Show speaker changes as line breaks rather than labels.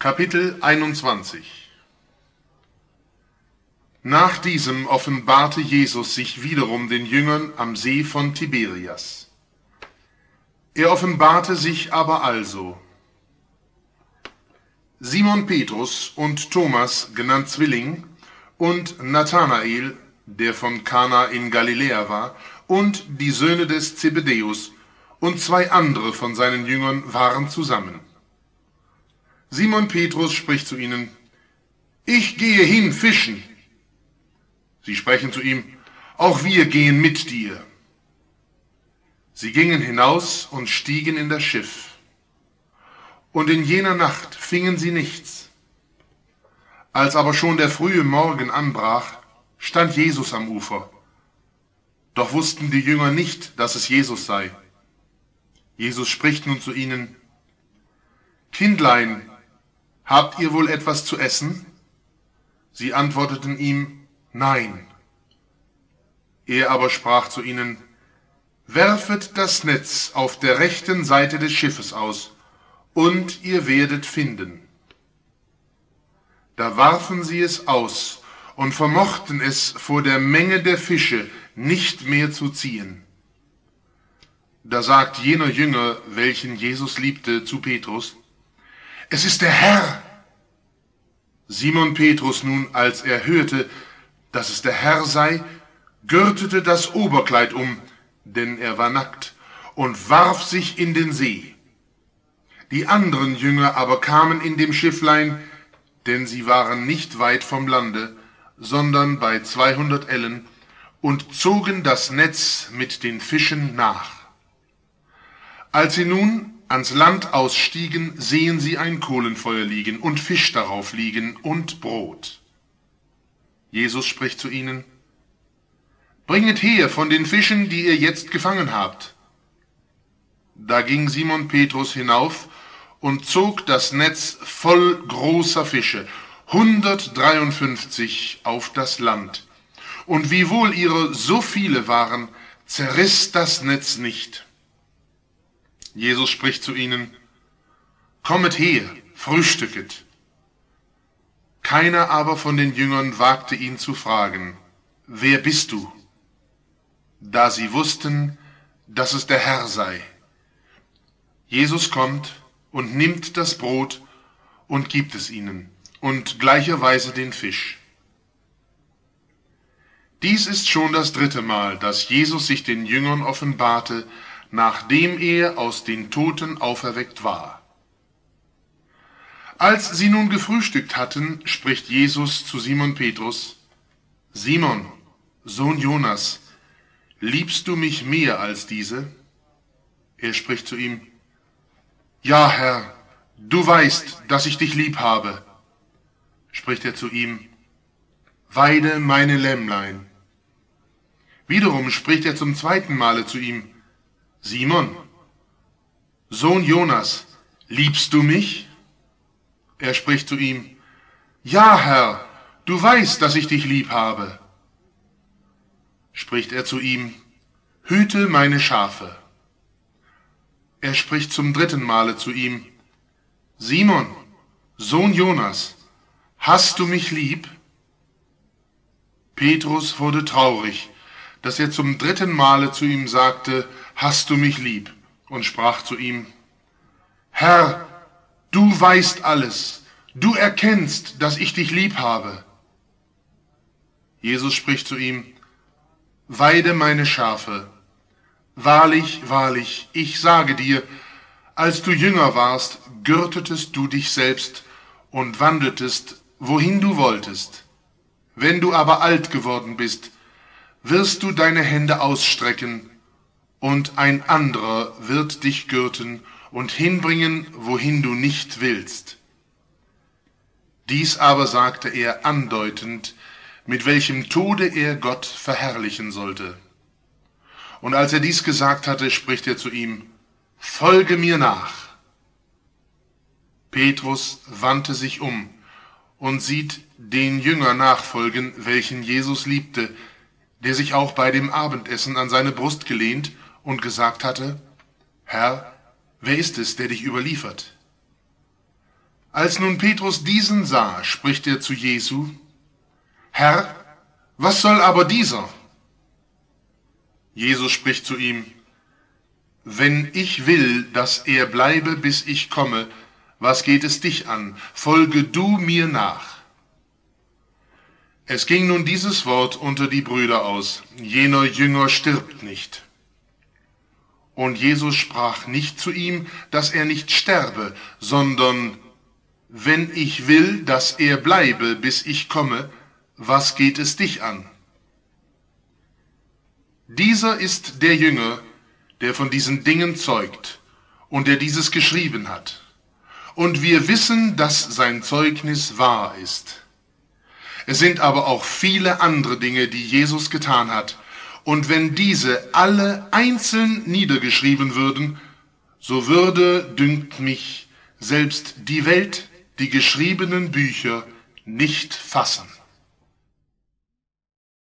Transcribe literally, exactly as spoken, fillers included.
Kapitel einundzwanzig. Nach diesem offenbarte Jesus sich wiederum den Jüngern am See von Tiberias. Er offenbarte sich aber also Simon Petrus und Thomas, genannt Zwilling, und Nathanael, der von Kana in Galiläa war, und die Söhne des Zebedäus, und zwei andere von seinen Jüngern waren zusammen. Simon Petrus spricht zu ihnen: Ich gehe hin fischen. Sie sprechen zu ihm: Auch wir gehen mit dir. Sie gingen hinaus und stiegen in das Schiff. Und in jener Nacht fingen sie nichts. Als aber schon der frühe Morgen anbrach, stand Jesus am Ufer. Doch wussten die Jünger nicht, dass es Jesus sei. Jesus spricht nun zu ihnen: Kindlein, habt ihr wohl etwas zu essen? Sie antworteten ihm: Nein. Er aber sprach zu ihnen: Werfet das Netz auf der rechten Seite des Schiffes aus, und ihr werdet finden. Da warfen sie es aus und vermochten es vor der Menge der Fische nicht mehr zu ziehen. Da sagt jener Jünger, welchen Jesus liebte, zu Petrus: Es ist der Herr. Simon Petrus nun, als er hörte, dass es der Herr sei, gürtete das Oberkleid um, denn er war nackt, und warf sich in den See. Die anderen Jünger aber kamen in dem Schifflein, denn sie waren nicht weit vom Lande, sondern bei zweihundert Ellen, und zogen das Netz mit den Fischen nach. Als sie nun ans Land ausstiegen, sehen sie ein Kohlenfeuer liegen und Fisch darauf liegen und Brot. Jesus spricht zu ihnen: Bringet her von den Fischen, die ihr jetzt gefangen habt. Da ging Simon Petrus hinauf und zog das Netz voll großer Fische, hundertdreiundfünfzig, auf das Land. Und wiewohl ihre so viele waren, zerriss das Netz nicht. Jesus spricht zu ihnen: Kommet her, frühstücket. Keiner aber von den Jüngern wagte ihn zu fragen: Wer bist du? Da sie wussten, dass es der Herr sei. Jesus kommt und nimmt das Brot und gibt es ihnen, und gleicherweise den Fisch. Dies ist schon das dritte Mal, dass Jesus sich den Jüngern offenbarte, nachdem er aus den Toten auferweckt war. Als sie nun gefrühstückt hatten, spricht Jesus zu Simon Petrus: Simon, Sohn Jonas, liebst du mich mehr als diese? Er spricht zu ihm: Ja, Herr, du weißt, dass ich dich lieb habe. Spricht er zu ihm: Weide meine Lämmlein. Wiederum spricht er zum zweiten Male zu ihm: Simon, Sohn Jonas, liebst du mich? Er spricht zu ihm: Ja, Herr, du weißt, dass ich dich lieb habe. Spricht er zu ihm: Hüte meine Schafe. Er spricht zum dritten Male zu ihm: Simon, Sohn Jonas, hast du mich lieb? Petrus wurde traurig, dass er zum dritten Male zu ihm sagte: Hast du mich lieb? Und sprach zu ihm: Herr, du weißt alles, du erkennst, dass ich dich lieb habe. Jesus spricht zu ihm: Weide meine Schafe. Wahrlich, wahrlich, ich sage dir, als du jünger warst, gürtetest du dich selbst und wandeltest, wohin du wolltest. Wenn du aber alt geworden bist, wirst du deine Hände ausstrecken, und ein anderer wird dich gürten und hinbringen, wohin du nicht willst. Dies aber sagte er andeutend, mit welchem Tode er Gott verherrlichen sollte. Und als er dies gesagt hatte, spricht er zu ihm: Folge mir nach. Petrus wandte sich um und sieht den Jünger nachfolgen, welchen Jesus liebte, der sich auch bei dem Abendessen an seine Brust gelehnt und gesagt hatte: Herr, wer ist es, der dich überliefert? Als nun Petrus diesen sah, spricht er zu Jesu: Herr, was soll aber dieser? Jesus spricht zu ihm: Wenn ich will, dass er bleibe, bis ich komme, was geht es dich an? Folge du mir nach. Es ging nun dieses Wort unter die Brüder aus: Jener Jünger stirbt nicht. Und Jesus sprach nicht zu ihm, dass er nicht sterbe, sondern: Wenn ich will, dass er bleibe, bis ich komme, was geht es dich an? Dieser ist der Jünger, der von diesen Dingen zeugt und der dieses geschrieben hat. Und wir wissen, dass sein Zeugnis wahr ist. Es sind aber auch viele andere Dinge, die Jesus getan hat. Und wenn diese alle einzeln niedergeschrieben würden, so würde, dünkt mich, selbst die Welt die geschriebenen Bücher nicht fassen.